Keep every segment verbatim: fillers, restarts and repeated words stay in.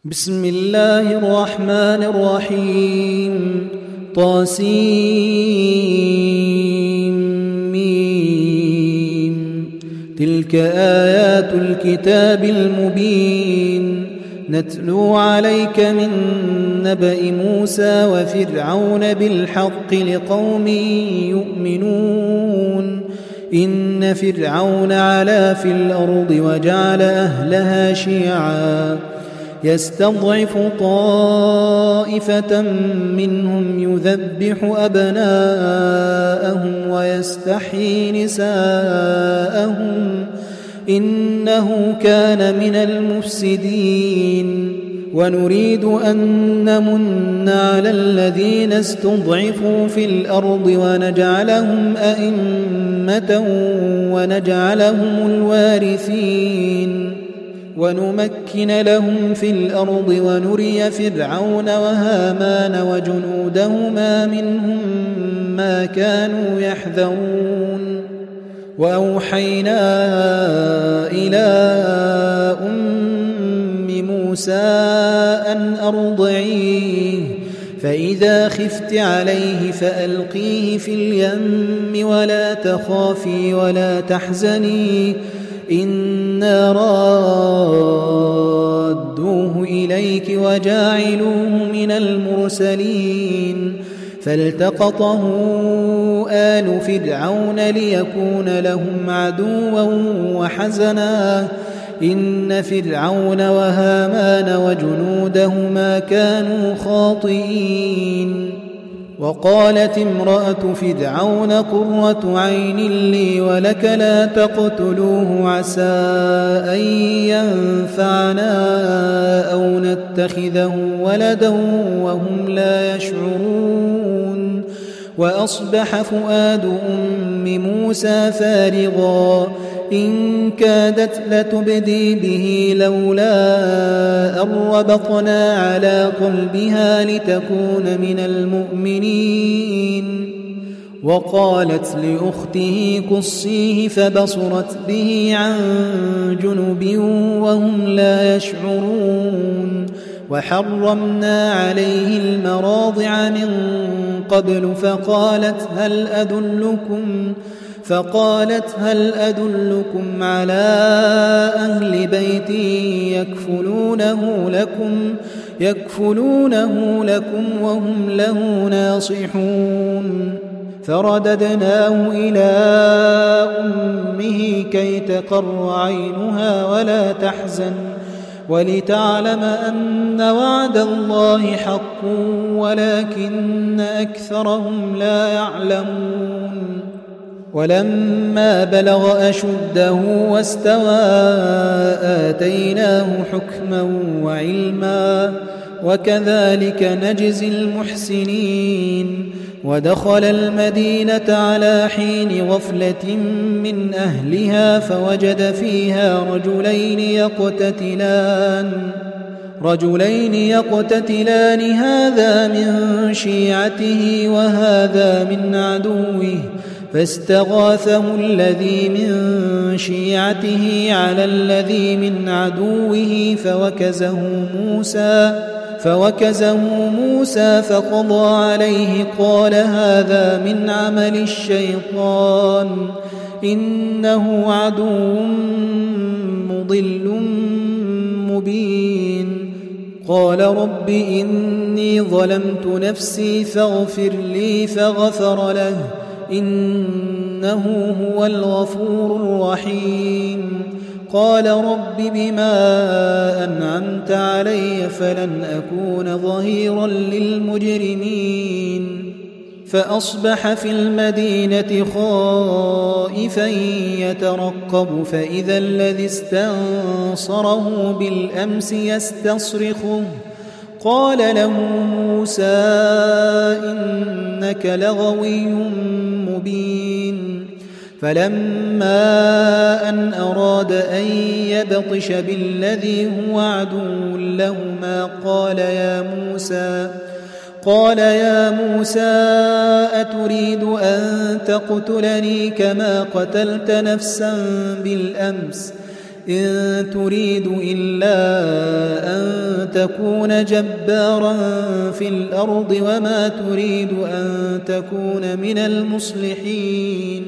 بسم الله الرحمن الرحيم. طاسيم. تلك آيات الكتاب المبين نتلو عليك من نبأ موسى وفرعون بالحق لقوم يؤمنون. إن فرعون علا في الأرض وجعل أهلها شيعا يستضعف طائفة منهم يذبح أبناءهم ويستحيي نساءهم إنه كان من المفسدين. ونريد أن نمن على الذين استضعفوا في الأرض ونجعلهم أئمة ونجعلهم الوارثين ونمكن لهم في الأرض ونري فرعون وهامان وجنودهما منهم ما كانوا يحذرون. وأوحينا إلى أم موسى أن أرضعيه فإذا خفت عليه فألقيه في اليم ولا تخافي ولا تحزني إنا رادوه إليك وجاعلوه من المرسلين. فالتقطه آل فرعون ليكون لهم عدوا وحزنا إن فرعون وهامان وجنودهما كانوا خاطئين. وقالت امرأة فرعون قرة عين لي ولك لا تقتلوه عسى أن ينفعنا أو نتخذه ولدا وهم لا يشعرون. وأصبح فؤاد أم موسى فارغا إن كادت لتبدي به لولا أن ربطنا على قلبها لتكون من المؤمنين. وقالت لأخته قصيه فبصرت به عن جنب وهم لا يشعرون. وحرمنا عليه المراضع من قبل فقالت هل أدلكم فقالت هل أدلكم على أهل بيت يكفلونه لكم يكفلونه لكم وهم له ناصحون. فرددناه إلى أمه كي تقر عينها ولا تحزن ولتعلم أن وعد الله حق ولكن أكثرهم لا يعلمون. ولما بلغ أشده واستوى آتيناه حكما وعلما وكذلك نجزي المحسنين. ودخل المدينة على حين غفلة من أهلها فوجد فيها رجلين يقتتلان رجلين يقتتلان هذا من شيعته وهذا من عدوه فاستغاثه الذي من شيعته على الذي من عدوه فوكزه موسى فوكزه موسى فقضى عليه قال هذا من عمل الشيطان إنه عدو مضل مبين. قال رب إني ظلمت نفسي فاغفر لي فغفر له إنه هو الغفور الرحيم. قال رب بما أنعمت علي فلن أكون ظهيرا للمجرمين. فأصبح في المدينة خائفا يترقب فإذا الذي استنصره بالأمس يستصرخه قال له موسى إنك لغوي مبين. فلما أن أراد أن يبطش بالذي هو عدو لهما قال يا موسى قال يا موسى أتريد أن تقتلني كما قتلت نفسا بالأمس إن تريد إلا أن تكون جبارا في الأرض وما تريد أن تكون من المصلحين.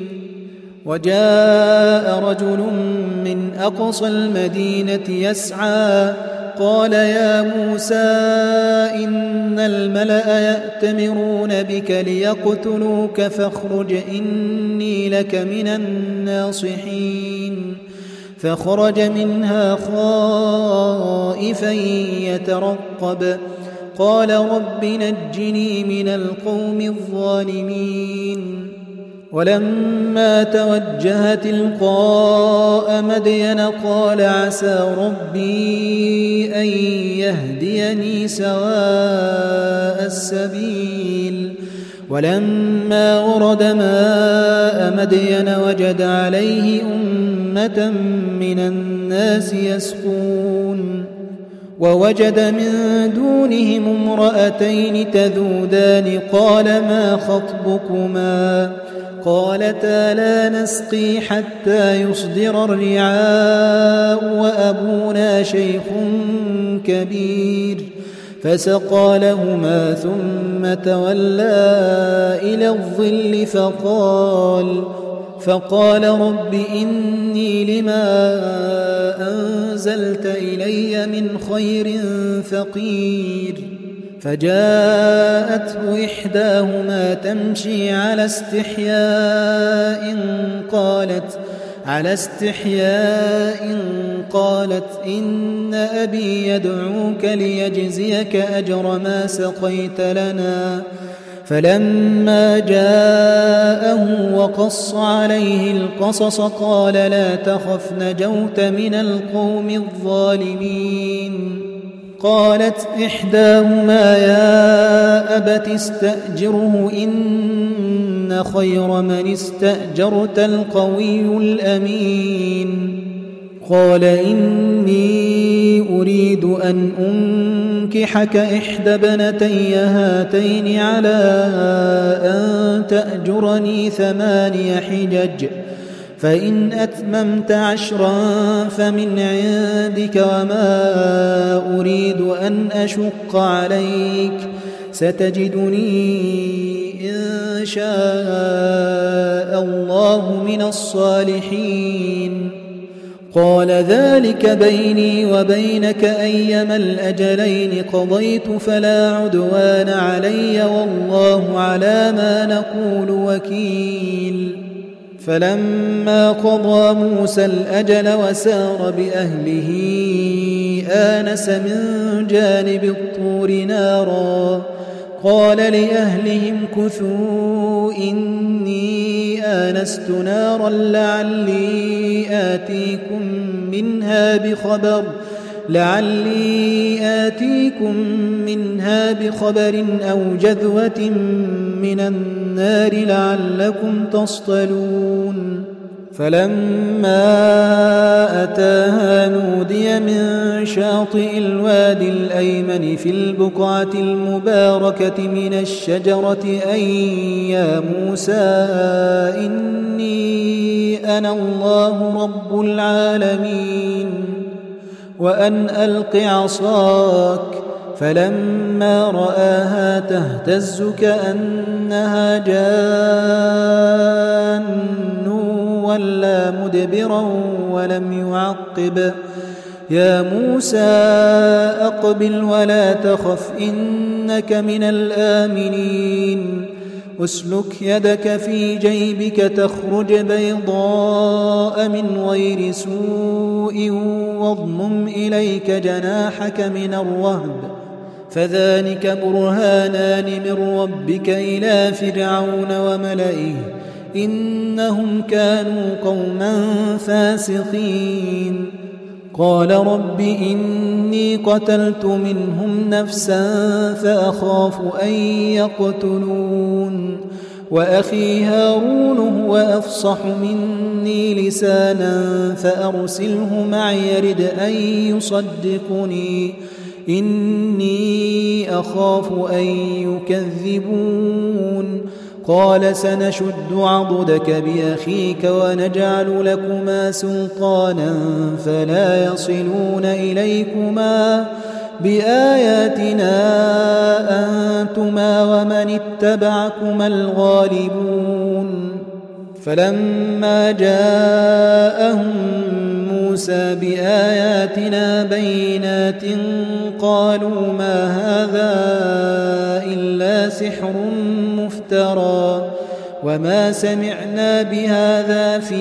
وجاء رجل من أقصى المدينة يسعى قال يا موسى إن الملأ يأتمرون بك ليقتلوك فاخرج إني لك من الناصحين. فخرج منها خائفا يترقب قال رب نجني من القوم الظالمين. ولما توجه تلقاء مدين قال عسى ربي أن يهديني سواء السبيل. ولما ورد ماء مدين وجد عليه أمة من الناس يسقون ووجد من دونهم امرأتين تذودان قال ما خطبكما قالتا لا نسقي حتى يصدر الرعاء وأبونا شيخ كبير. فسقى لهما ثم تولى إلى الظل فقال فقال رب إني لما أنزلت إلي من خير فقير. فجاءته إحداهما تمشي على استحياء قالت على استحياء قالت إن أبي يدعوك ليجزيك أجر ما سقيت لنا. فلما جاءه وقص عليه القصص قال لا تخف نجوت من القوم الظالمين. قالت إحداهما يا أبت استأجره إن خير من استأجرت القوي الأمين. قال إني أريد أن أنكحك إحدى ابنتي هاتين على أن تأجرني ثماني حجج فإن أتممت عشرا فمن عندك وما أريد أن أشق عليك ستجدني إن شاء الله من الصالحين. قال ذلك بيني وبينك أيما الأجلين قضيت فلا عدوان علي والله على ما نقول وكيل. فلما قضى موسى الأجل وسار بأهله آنس من جانب الطور نارا قال لأهلهم كثوا إني آنست نارا لعلي آتيكم منها بخبر لعلي آتيكم منها بخبر أو جذوة من النار لعلكم تصطلون. فلما أتاها نودي من شاطئ الوادي الأيمن في البقعة المباركة من الشجرة أن يا موسى إني أنا الله رب العالمين وأن ألق عصاك. فلما رآها تهتز كأنها جان ولا مدبرا ولم يعقب. يا موسى أقبل ولا تخف إنك من الآمنين. اسلك يدك في جيبك تخرج بيضاء من غير سوء واضمم إليك جناحك من الرهب فذلك برهانان من ربك إلى فرعون وملئه إنهم كانوا قوما فاسقين. قال رب إني قتلت منهم نفسا فأخاف أن يقتلون وأخي هارون هو أفصح مني لسانا فأرسله معي يرد أن يصدقني إني أخاف أن يكذبون. قال سنشد عضدك بأخيك ونجعل لكما سلطانا فلا يصلون إليكما بآياتنا أنتما ومن اتبعكما الغالبون فلما جاءهم موسى بآياتنا بينات قالوا ما هذا إلا سحر مفترى وما سمعنا بهذا في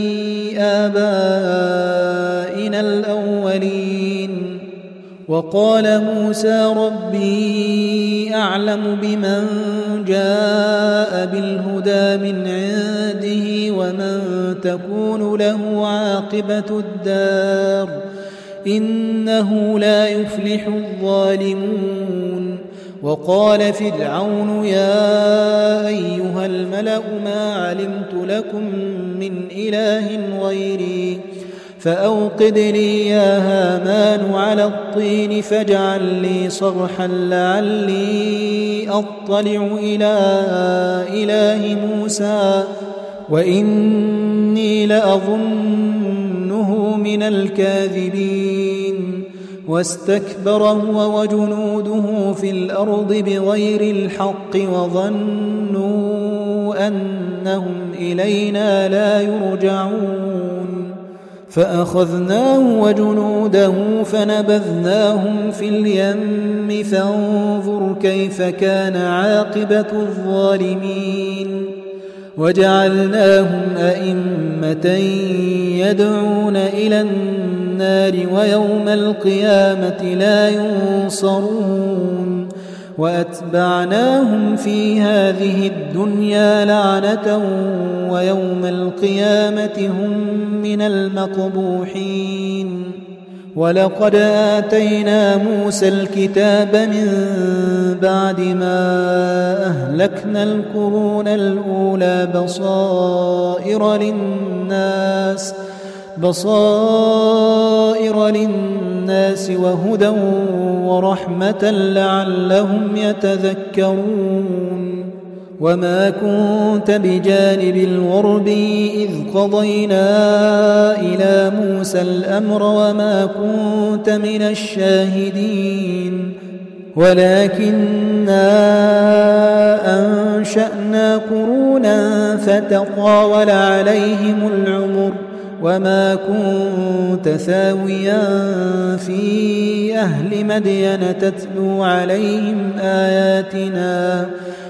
آبائنا الأولين وقال موسى ربي أعلم بمن جاء بالهدى من عنده ومن تكون له عاقبة الدار إنه لا يفلح الظالمون وقال فرعون يا أيها الملأ ما علمت لكم من إله غيري فأوقد لي يا هامان على الطين فاجعل لي صرحا لعلي أطلع إلى إله موسى وإني لأظنه من الكاذبين واستكبر هو وجنوده في الأرض بغير الحق وظنوا أنهم إلينا لا يرجعون فأخذناه وجنوده فنبذناهم في اليم فانظر كيف كان عاقبة الظالمين وجعلناهم أئمة يدعون إلى النار ويوم القيامة لا ينصرون وأتبعناهم في هذه الدنيا لعنة ويوم القيامة هم من المقبوحين ولقد آتينا موسى الكتاب من بعد ما أهلكنا القرون الأولى بصائر للناس بصائر للناس وهدى ورحمة لعلهم يتذكرون وما كنت بجانب الغرب إذ قضينا إلى موسى الأمر وما كنت من الشاهدين ولكننا أنشأنا قرونا فتطاول عليهم العمر وما كنت ثاويا في أهل مدين تتلو عليهم آياتنا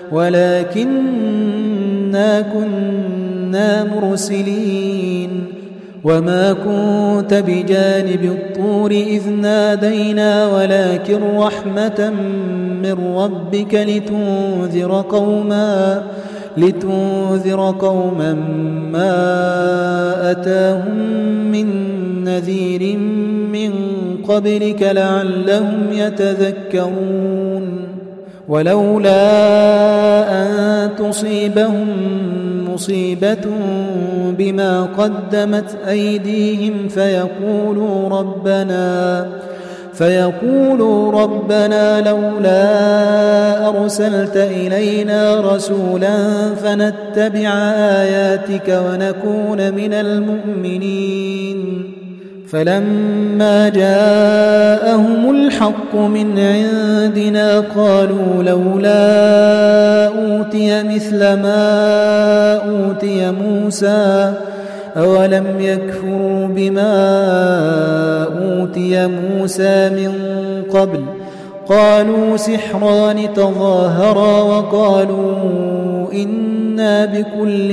ولكننا كنا مرسلين وما كنت بجانب الطور إذ نادينا ولكن رحمة من ربك لتنذر قوما لتنذر قوما ما أتاهم من نذير من قبلك لعلهم يتذكرون ولولا أن تصيبهم مصيبة بما قدمت أيديهم فيقولوا ربنا فيقولوا ربنا لولا أرسلت إلينا رسولا فنتبع آياتك ونكون من المؤمنين فلما جاءهم الحق من عندنا قالوا لولا أوتي مثل ما أوتي موسى أولم يكفروا بما أوتي موسى من قبل قالوا سحران تظاهرا وقالوا إنا بكل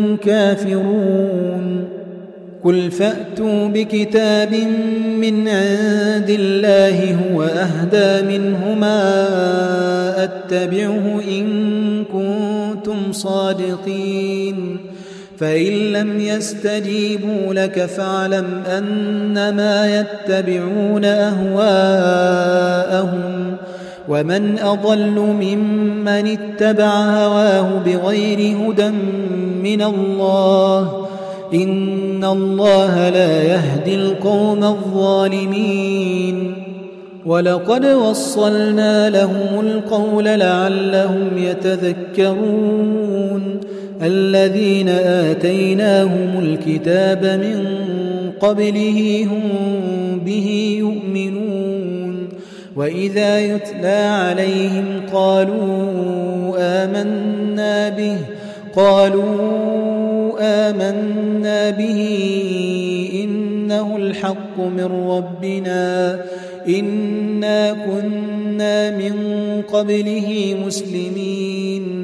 كافرون قل فأتوا بكتاب من عند الله هو أهدى منهما أتبعه إن كنتم صادقين فإن لم يستجيبوا لك فاعلم أنما يتبعون أهواءهم ومن أضل ممن اتبع هواه بغير هدى من الله إن الله لا يهدي القوم الظالمين ولقد وصلنا لهم القول لعلهم يتذكرون الذين آتيناهم الكتاب من قبله هم به يؤمنون وإذا يتلى عليهم قالوا آمنا به قالوا آمنا به إنه الحق من ربنا إنا كنا من قبله مسلمين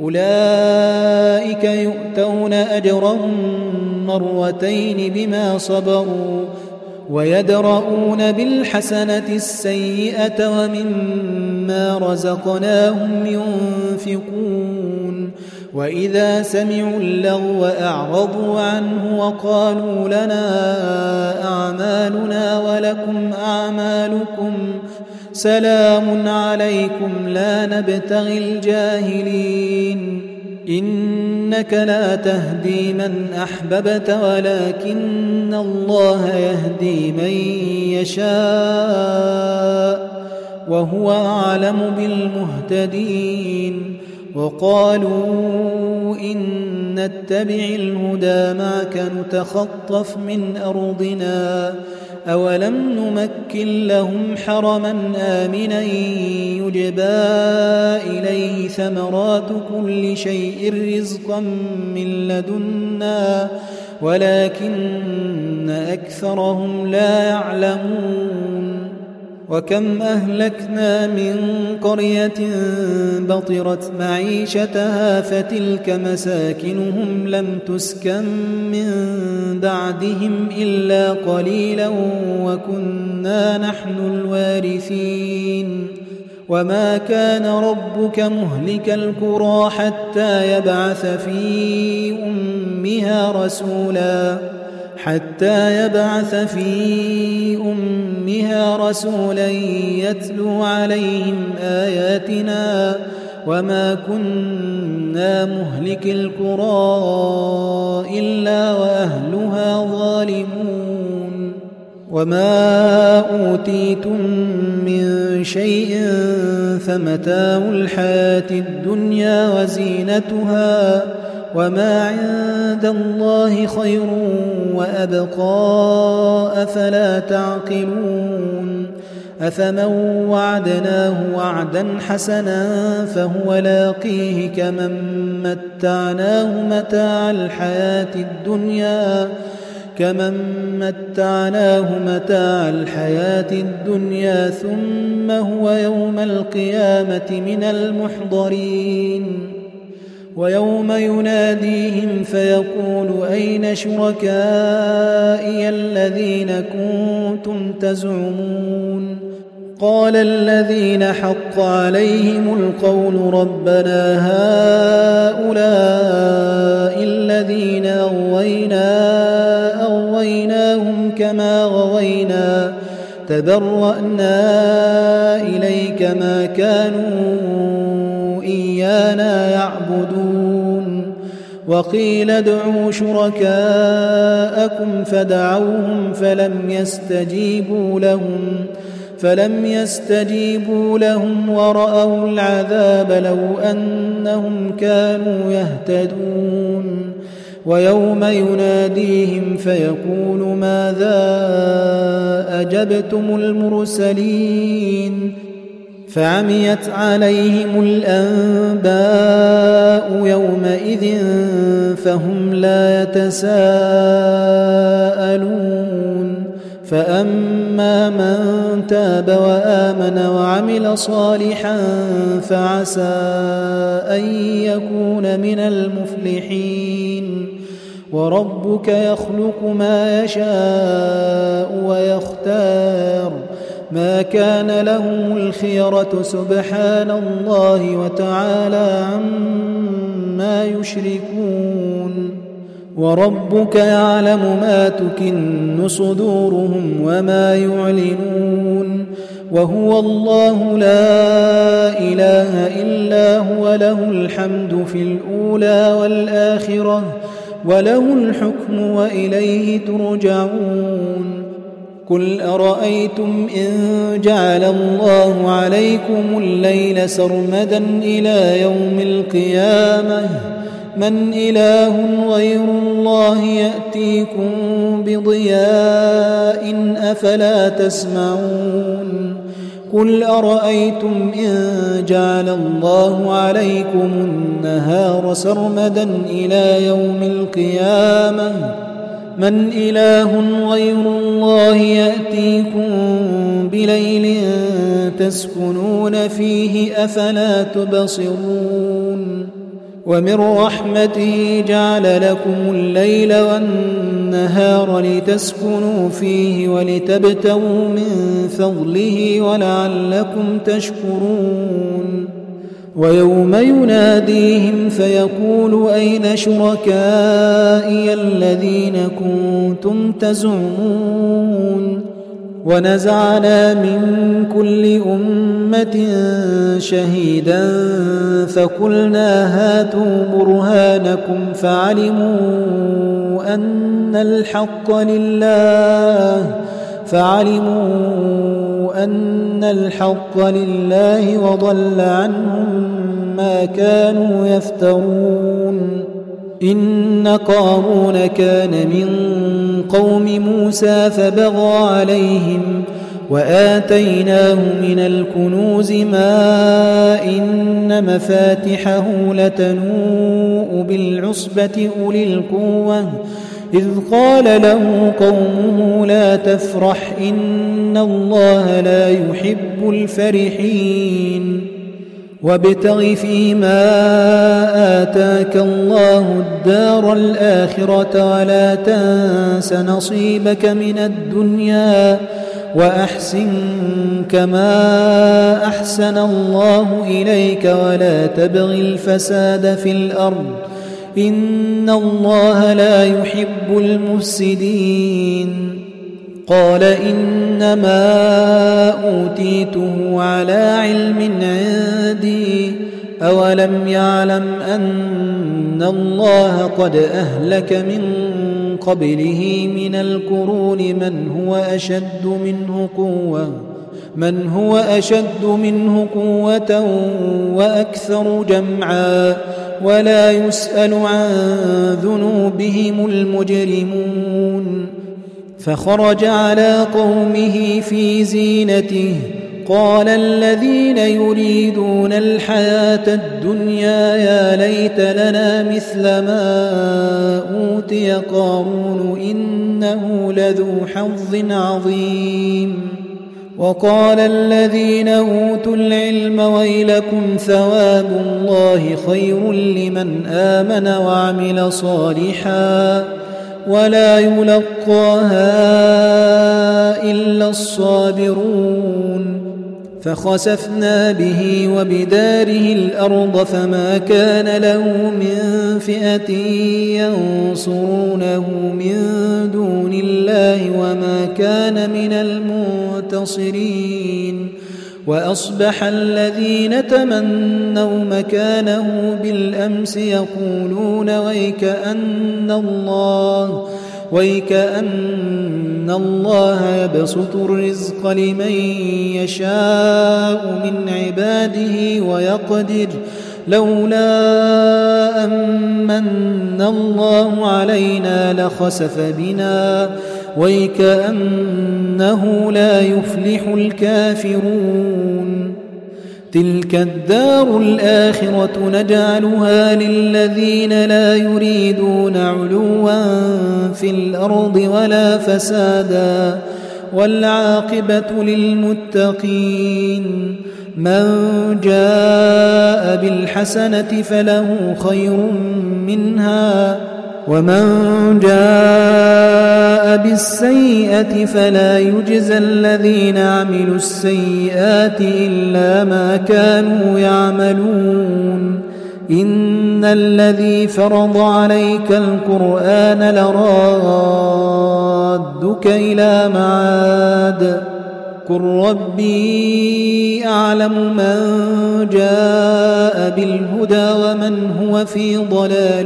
أولئك يؤتون أجرهم مرتين بما صبروا ويدرؤون بالحسنة السيئة ومما رزقناهم ينفقون وإذا سمعوا اللغو أعرضوا عنه وقالوا لنا أعمالنا ولكم أعمالكم سلام عليكم لا نبتغي الجاهلين إنك لا تهدي من أحببت ولكن الله يهدي من يشاء وهو أعلم بالمهتدين وقالوا إن نتبع الهدى معك نتخطف من أرضنا أولم نمكن لهم حرما آمنا يجبى إليه ثمرات كل شيء رزقا من لدنا ولكن أكثرهم لا يعلمون وكم أهلكنا من قرية بطرت معيشتها فتلك مساكنهم لم تسكن من بعدهم إلا قليلا وكنا نحن الوارثين وما كان ربك مهلك القرى حتى يبعث في أمها رسولا حتى يبعث في أمها رسولا يتلو عليهم آياتنا وما كنا مهلك القرى إلا وأهلها ظالمون وما أوتيتم من شيء فمتاع الحياة الدنيا وزينتها وما عند الله خير وأبقى أفلا تعقلون أفمن وعدناه وعدا حسنا فهو لاقيه كمن متعناه متاع الحياة الدنيا كمن متعناه متاع الحياة الدنيا ثم هو يوم القيامة من المحضرين ويوم يناديهم فيقول أين شركائي الذين كنتم تزعمون قال الذين حق عليهم القول ربنا هؤلاء الذين أغوينا أغويناهم كما غوينا تبرأنا إليك ما كانوا إيانا يعبدون وقيل ادعوا شركاءكم فدعوهم فلم يستجيبوا لهم فلم يستجيبوا لهم ورأوا العذاب لو أنهم كانوا يهتدون ويوم يناديهم فيقول ماذا أجبتم المرسلين فعميت عليهم الأنباء يومئذ فهم لا يتساءلون فأما من تاب وآمن وعمل صالحا فعسى أن يكون من المفلحين وربك يخلق ما يشاء ويختار ما كان لهم الخيرة سبحان الله وتعالى عما يشركون وربك يعلم ما تكن صدورهم وما يعلنون وهو الله لا إله إلا هو له الحمد في الأولى والآخرة وله الحكم وإليه ترجعون قل أرأيتم إن جعل الله عليكم الليل سرمدا إلى يوم القيامة من إله غير الله يأتيكم بضياء أفلا تسمعون قل أرأيتم إن جعل الله عليكم النهار سرمدا إلى يوم القيامة من إله غير الله يأتيكم بليل تسكنون فيه أفلا تبصرون ومن رحمته جعل لكم الليل والنهار لتسكنوا فيه ولتبتغوا من فضله ولعلكم تشكرون ويوم يناديهم فيقول أين شركائي الذين كنتم تزعمون ونزعنا من كل أمة شهيدا فقلنا هاتوا برهانكم فعلموا أن الحق لله فعلموا أن الحق لله وضل عنهم ما كانوا يفترون إن قارون كان من قوم موسى فبغى عليهم وآتيناه من الكنوز ما إن مفاتحه لتنوء بالعصبة أولي القوة إذ قال له قومه لا تفرح إن الله لا يحب الفرحين وابتغ فيما آتاك الله الدار الآخرة ولا تنس نصيبك من الدنيا وأحسن كما أحسن الله إليك ولا تبغ الفساد في الأرض إن الله لا يحب المفسدين قال إنما أوتيته على علم عندي أولم يعلم أن الله قد أهلك من قبله من القرون من هو أشد منه قوة من هو أشد منه قوة وأكثر جمعا ولا يسأل عن ذنوبهم المجرمون فخرج على قومه في زينته قال الذين يريدون الحياة الدنيا يا ليت لنا مثل ما أوتي قارون إنه لذو حظ عظيم وقال الذين أوتوا العلم ويلكم ثواب الله خير لمن آمن وعمل صالحا ولا يلقاها إلا الصابرون فخسفنا به وبداره الأرض فما كان له من فئة ينصرونه من دون الله وما كان من المنتصرين وأصبح الذين تمنوا مكانه بالأمس يقولون ويكأن الله ويكأن الله يبسط الرزق لمن يشاء من عباده ويقدر لولا أمن الله علينا لخسف بنا ويكأنه لا يفلح الكافرون تلك الدار الآخرة نجعلها للذين لا يريدون علوا في الأرض ولا فسادا والعاقبة للمتقين من جاء بالحسنة فله خير منها ومن جاء بالسيئة فلا يجزى الذين عملوا السيئات إلا ما كانوا يعملون إن الذي فرض عليك القرآن لرادك إلى معاد قل ربي أعلم من جاء بالهدى ومن هو في ضلال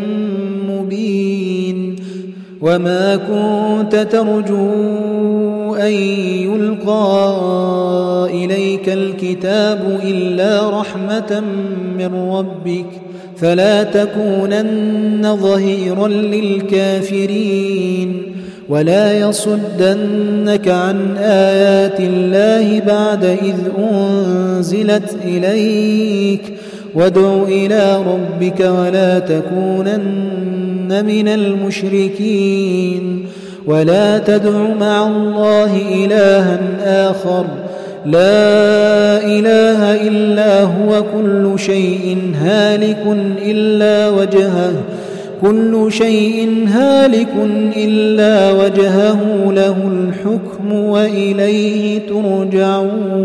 مبين وما كنت ترجو أن يلقى إليك الكتاب إلا رحمة من ربك فلا تكونن ظهيرا للكافرين ولا يصدنك عن آيات الله بعد إذ أنزلت إليك وادع إلى ربك ولا تكونن من المشركين ولا تدع مع الله إلها آخر لا إله إلا هو كل شيء هالك إلا وجهه كل شيء هالك إلا وجهه له الحكم وإليه ترجعون.